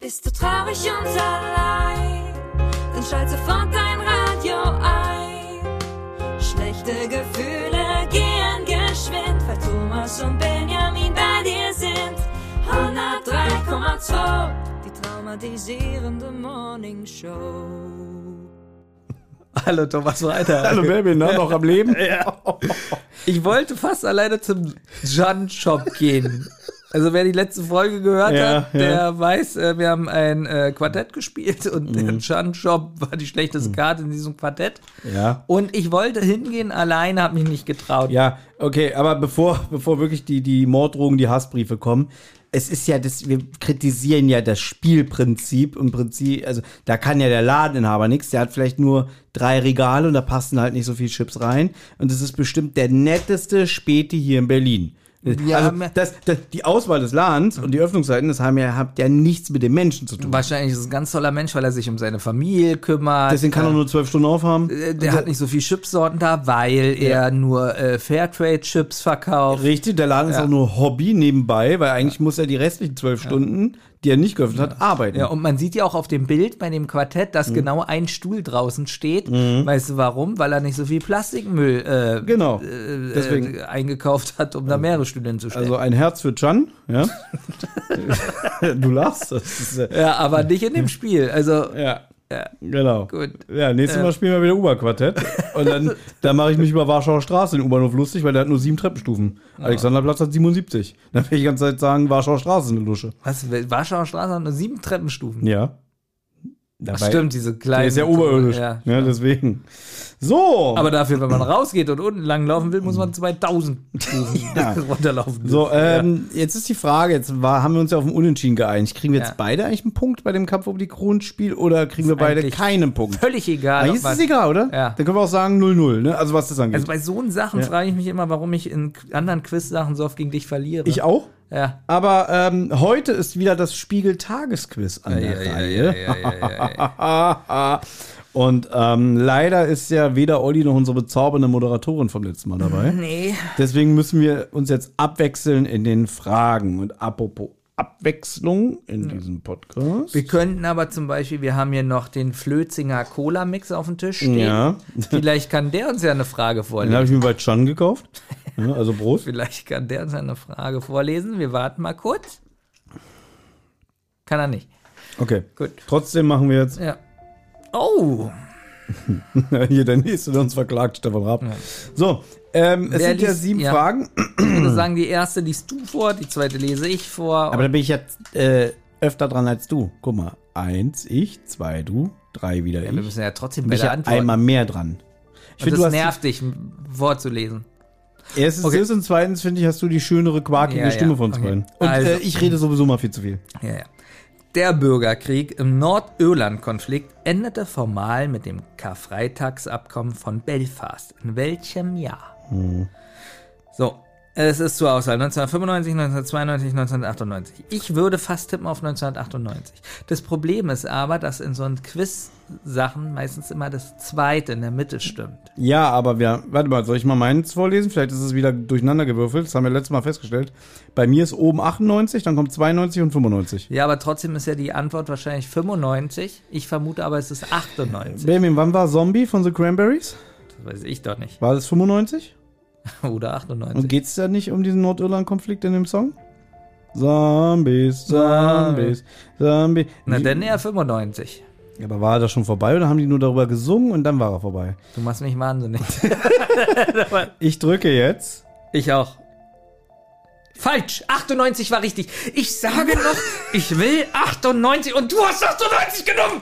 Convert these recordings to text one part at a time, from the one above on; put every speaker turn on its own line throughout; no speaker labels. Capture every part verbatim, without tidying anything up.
Bist du traurig und allein, dann schalt sofort dein Radio ein. Schlechte Gefühle gehen geschwind, weil Thomas und Benjamin bei dir sind. hundertdrei Komma zwei, die traumatisierende Morning Show.
Hallo Thomas Reiter.
Hallo Benjamin, na, noch am Leben?
Ja. Ich wollte fast alleine zum Jan-Shop gehen. Also wer die letzte Folge gehört
ja,
hat,
ja.
der weiß, äh, wir haben ein äh, Quartett gespielt und mhm. der Jan-Shop war die schlechteste Karte in diesem Quartett.
Ja.
Und ich wollte hingehen, alleine, habe mich nicht getraut.
Ja, okay, aber bevor, bevor wirklich die, die Morddrohungen, die Hassbriefe kommen, es ist ja das, wir kritisieren ja das Spielprinzip im Prinzip, also da kann ja der Ladeninhaber nichts, der hat vielleicht nur drei Regale und da passen halt nicht so viel Chips rein und es ist bestimmt der netteste Späti hier in Berlin.
Ja,
also das, das, die Auswahl des Ladens und die Öffnungszeiten, das haben ja, habt ja nichts mit dem Menschen zu tun.
Wahrscheinlich ist es ein ganz toller Mensch, weil er sich um seine Familie kümmert.
Deswegen kann er nur zwölf Stunden aufhaben.
Der hat nicht so viel Chipsorten da, weil er ja. nur äh, Fairtrade-Chips verkauft.
Richtig, der Laden ja. ist auch nur Hobby nebenbei, weil eigentlich ja. muss er die restlichen zwölf ja. Stunden, die er nicht geöffnet hat, arbeiten.
Ja, und man sieht ja auch auf dem Bild bei dem Quartett, dass mhm. genau ein Stuhl draußen steht. Mhm. Weißt du warum? Weil er nicht so viel Plastikmüll äh,
genau.
äh,
Deswegen.
Äh, eingekauft hat, um da mehrere Stühle hinzustellen.
Also ein Herz für Can, ja. Du lachst. Das ist, äh,
ja, aber nicht in dem Spiel. Also
ja.
Ja,
genau.
Gut.
Ja, nächstes Mal spielen wir wieder U-Bahn-Quartett. Und dann, dann mache ich mich über Warschauer Straße in den U-Bahnhof lustig, weil der hat nur sieben Treppenstufen. Ja. Alexanderplatz hat siebenundsiebzig. Dann will ich die ganze Zeit sagen, Warschauer Straße ist eine Lusche.
Was? Warschauer Straße hat nur sieben Treppenstufen?
Ja.
Ach, stimmt, diese kleinen.
Der ist ja oberirdisch. Ja, ja, deswegen. So.
Aber dafür, wenn man rausgeht und unten lang laufen will, muss man zweitausend
ja.
runterlaufen.
So, ähm, ja. Jetzt ist die Frage, jetzt war, haben wir uns ja auf den Unentschieden geeinigt. Kriegen wir jetzt ja. beide eigentlich einen Punkt bei dem Kampf um die Kronenspiel oder kriegen wir beide keinen Punkt?
Völlig egal.
Eigentlich ist es egal, oder?
Ja.
Dann können wir auch sagen null null, ne? Also was das angeht.
Also bei so Sachen ja. frage ich mich immer, warum ich in anderen Quiz-Sachen so oft gegen dich verliere.
Ich auch?
Ja.
Aber ähm, heute ist wieder das Spiegel-Tagesquiz an der
ja,
Reihe.
Ja, ja, ja, ja, ja.
Und ähm, leider ist ja weder Olli noch unsere bezaubernde Moderatorin vom letzten Mal dabei.
Nee.
Deswegen müssen wir uns jetzt abwechseln in den Fragen. Und apropos Abwechslung in ja. diesem Podcast.
Wir könnten aber zum Beispiel, wir haben hier noch den Flötzinger Cola-Mix auf dem Tisch stehen.
Ja.
Vielleicht kann der uns ja eine Frage vorlesen.
Den habe ich mir bei Can gekauft. Ja, also Prost.
Vielleicht kann der uns eine Frage vorlesen. Wir warten mal kurz. Kann er nicht.
Okay.
Gut.
Trotzdem machen wir jetzt.
Ja. Oh.
Hier der nächste, der uns verklagt, Stefan Raab. Ja. So, ähm, es
Wer
sind ja
liest,
sieben
ja.
Fragen.
Ich würde sagen, die erste liest du vor, die zweite lese ich vor.
Aber da bin ich jetzt äh, öfter dran als du. Guck mal, eins ich, zwei du, drei wieder
ja,
ich.
Wir müssen ja trotzdem
bin ich ja einmal mehr dran.
Ich finde, das nervt dich, vorzulesen.
Erstens okay. ist und zweitens, finde ich, hast du die schönere, quakige
ja,
Stimme
ja.
von uns
okay.
beiden. Und
also,
äh, ich rede sowieso mal viel zu viel.
Ja, ja. Der Bürgerkrieg im Nordirland-Konflikt endete formal mit dem Karfreitagsabkommen von Belfast. In welchem Jahr?
Hm.
So, es ist zur Auswahl neunzehnhundertfünfundneunzig, neunzehnhundertzweiundneunzig, neunzehnhundertachtundneunzig. Ich würde fast tippen auf neunzehnhundertachtundneunzig. Das Problem ist aber, dass in so einen Quiz-Sachen meistens immer das Zweite in der Mitte stimmt.
Ja, aber wir, warte mal, soll ich mal meins vorlesen? Vielleicht ist es wieder durcheinander gewürfelt. Das haben wir letztes Mal festgestellt. Bei mir ist oben achtundneunzig, dann kommt zweiundneunzig und fünfundneunzig.
Ja, aber trotzdem ist ja die Antwort wahrscheinlich fünfundneunzig. Ich vermute aber, es ist achtundneunzig.
Benjamin, wann war Zombie von The Cranberries?
Das weiß ich doch nicht.
War das fünfundneunzig?
Oder achtundneunzig.
Und geht's da nicht um diesen Nordirland-Konflikt in dem Song? Zombies, Zombies, Zombies.
Na, dann eher fünfundneunzig.
Ja, aber war das schon vorbei oder haben die nur darüber gesungen und dann war er vorbei?
Du machst mich wahnsinnig.
Ich drücke jetzt.
Ich auch. Falsch, achtundneunzig war richtig. Ich sage noch, ich will achtundneunzig und du hast achtundneunzig genommen.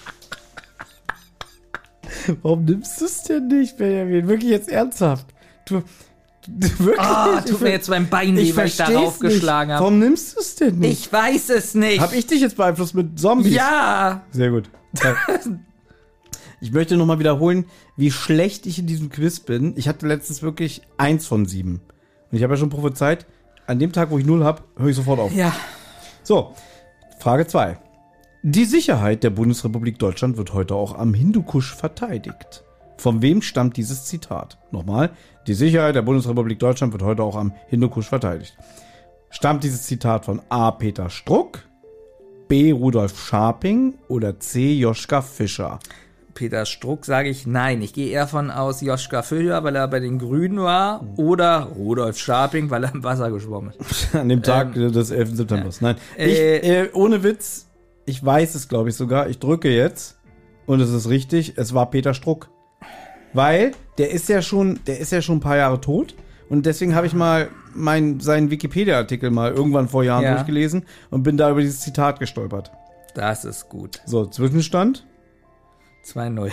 Warum nimmst du es denn nicht, Benjamin? Wirklich jetzt ernsthaft. Du, du wirklich.
Ah, tut mir jetzt mein Bein weh, weil ich darauf geschlagen habe.
Warum nimmst du es denn nicht?
Ich weiß es nicht.
Hab ich dich jetzt beeinflusst mit Zombies?
Ja.
Sehr gut. Ich möchte nochmal wiederholen, wie schlecht ich in diesem Quiz bin. Ich hatte letztens wirklich eins von sieben. Und ich habe ja schon prophezeit, an dem Tag, wo ich null habe, höre ich sofort auf.
Ja.
So, Frage zwei. Die Sicherheit der Bundesrepublik Deutschland wird heute auch am Hindukusch verteidigt. Von wem stammt dieses Zitat? Nochmal, die Sicherheit der Bundesrepublik Deutschland wird heute auch am Hindukusch verteidigt. Stammt dieses Zitat von A. Peter Struck, B. Rudolf Scharping oder C. Joschka Fischer?
Peter Struck sage ich nein. Ich gehe eher von aus Joschka Fischer, weil er bei den Grünen war, oder Rudolf Scharping, weil er im Wasser geschwommen ist.
An dem Tag ähm, des elften September. Ja. Nein, ich,
Äh,
äh, ohne Witz, ich weiß es, glaube ich, sogar. Ich drücke jetzt und es ist richtig, es war Peter Struck. Weil der ist ja schon, der ist ja schon ein paar Jahre tot und deswegen habe ich mal mein, seinen Wikipedia-Artikel mal irgendwann vor Jahren
Ja.
durchgelesen und bin da über dieses Zitat gestolpert.
Das ist gut.
So, Zwischenstand.
zwei null.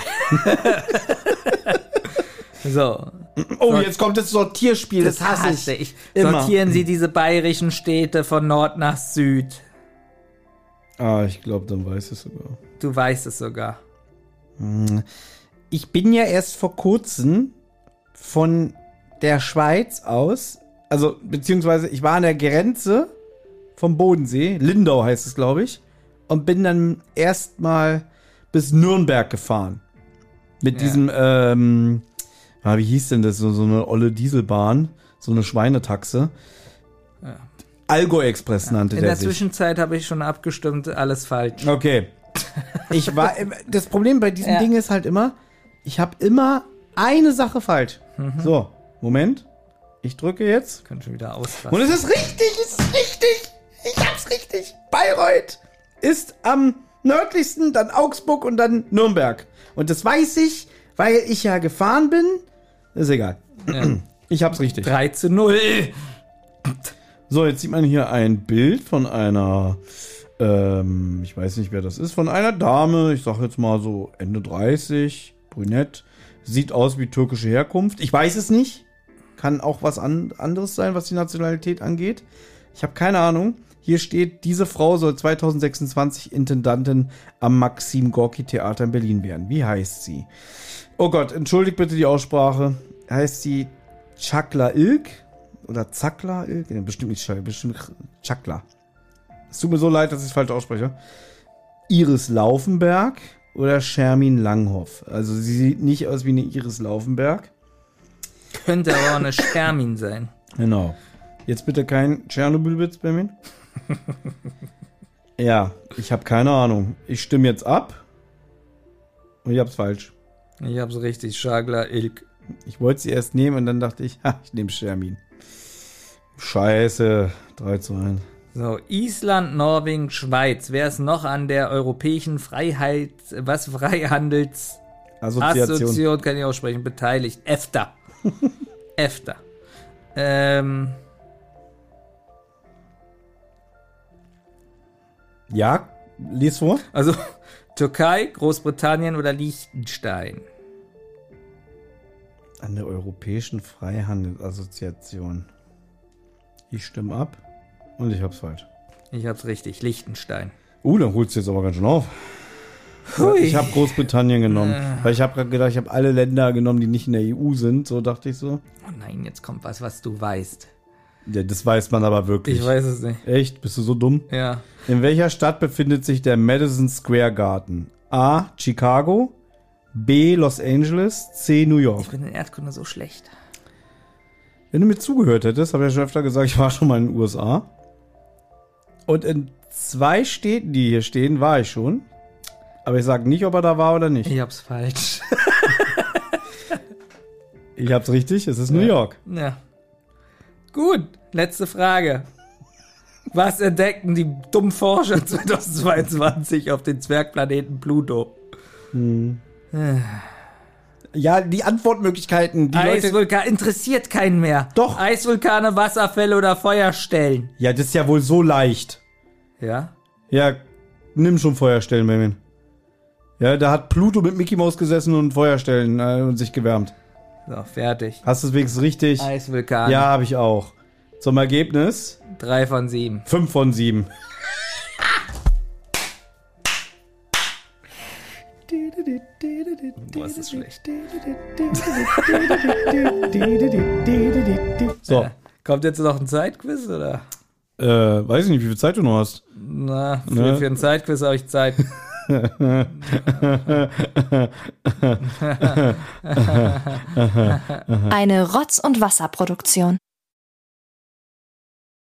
So.
Oh, jetzt kommt das Sortierspiel, das, hasse ich.
hasse ich.
Immer.
Sortieren Sie diese bayerischen Städte von Nord nach Süd.
Ah, ich glaube, dann weiß ich es sogar.
Du weißt es sogar.
Ich bin ja erst vor kurzem von der Schweiz aus, also beziehungsweise ich war an der Grenze vom Bodensee, Lindau heißt es, glaube ich, und bin dann erstmal bis Nürnberg gefahren. Mit
Ja.
diesem, ähm, ah, wie hieß denn das, so, so eine olle Dieselbahn, so eine Schweinetaxe.
Ja.
Allgäu Express nannte
In
der
der
sich.
Zwischenzeit habe ich schon abgestimmt, alles falsch.
Okay. Ich war, das Problem bei diesem
Ja.
Ding ist halt immer, ich habe immer eine Sache falsch. So, Moment. Ich drücke jetzt.
Können schon wieder ausrasten.
Und es ist richtig, es ist richtig. Ich hab's richtig. Bayreuth ist am nördlichsten, dann Augsburg und dann Nürnberg. Und das weiß ich, weil ich ja gefahren bin. Ist egal.
Ja.
Ich hab's richtig.
drei zu null.
So, jetzt sieht man hier ein Bild von einer, ähm, ich weiß nicht, wer das ist, von einer Dame, ich sag jetzt mal so Ende dreißig, brünett, sieht aus wie türkische Herkunft. Ich weiß es nicht. Kann auch was an, anderes sein, was die Nationalität angeht. Ich habe keine Ahnung. Hier steht, diese Frau soll zwanzig sechsundzwanzig Intendantin am Maxim Gorki Theater in Berlin werden. Wie heißt sie? Oh Gott, entschuldigt bitte die Aussprache. Heißt sie Çakla Ilk? Oder Zakla Ilk? Nee, bestimmt nicht Çakla, bestimmt Çakla. Es tut mir so leid, dass ich es falsch ausspreche. Iris Laufenberg oder Shermin Langhoff? Also sie sieht nicht aus wie eine Iris Laufenberg.
Könnte aber auch eine Schermin sein.
Genau. Jetzt bitte kein Tschernobyl-Witz, Benjamin. Ja, ich habe keine Ahnung. Ich stimme jetzt ab. Und ich hab's falsch.
Ich hab's richtig, Schagler Ilk.
Ich wollte sie erst nehmen und dann dachte ich, ha, ich nehme Schermin. Scheiße. drei zu eins.
So, Island, Norwegen, Schweiz. Wer ist noch an der europäischen Freiheit, was Freihandels
Assoziation.
Assoziation, kann ich aussprechen, beteiligt? EFTA. EFTA. Ähm,
Ja, lies vor.
also Türkei, Großbritannien oder Liechtenstein?
An der Europäischen Freihandelsassoziation. Ich stimme ab und ich hab's falsch.
Ich hab's richtig, Liechtenstein.
Uh, dann holst du jetzt aber ganz schön auf.
Hui.
Ich habe Großbritannien genommen, weil ich habe gerade gedacht, ich habe alle Länder genommen, die nicht in der E U sind. So dachte ich so.
Oh nein, jetzt kommt was, was du weißt.
Ja, das weiß man aber wirklich.
Ich weiß es nicht.
Echt? Bist du so dumm?
Ja.
In welcher Stadt befindet sich der Madison Square Garden? A. Chicago, B. Los Angeles, C. New York.
Ich bin in Erdkunde so schlecht.
Wenn du mir zugehört hättest, habe ich ja schon öfter gesagt, ich war schon mal in den U S A. Und in zwei Städten, die hier stehen, war ich schon. Aber ich sage nicht, ob er da war oder nicht.
Ich hab's falsch.
Ich hab's richtig, es ist New York.
Ja. Gut, letzte Frage. Was entdeckten die dummen Forscher zweitausendzweiundzwanzig auf den Zwergplaneten Pluto?
Ja, die Antwortmöglichkeiten, die Leute...
Eisvulkan interessiert keinen mehr.
Doch.
Eisvulkane, Wasserfälle oder Feuerstellen.
Ja, das ist ja wohl so leicht.
Ja?
Ja, nimm schon Feuerstellen, Benjamin. Ja, da hat Pluto mit Mickey Mouse gesessen und Feuerstellen äh, und sich gewärmt.
So, fertig.
Hast du es wenigstens richtig?
Eisvulkan.
Ja, habe ich auch. Zum Ergebnis
Drei von sieben.
fünf von sieben.
Boah, ist das schlecht.
So,
Kommt jetzt noch ein Zeitquiz, oder?
äh, weiß ich nicht, wie viel Zeit du noch hast.
Na, für,
Ne?
für ein Zeitquiz habe ich Zeit.
Eine Rotz- und Wasserproduktion.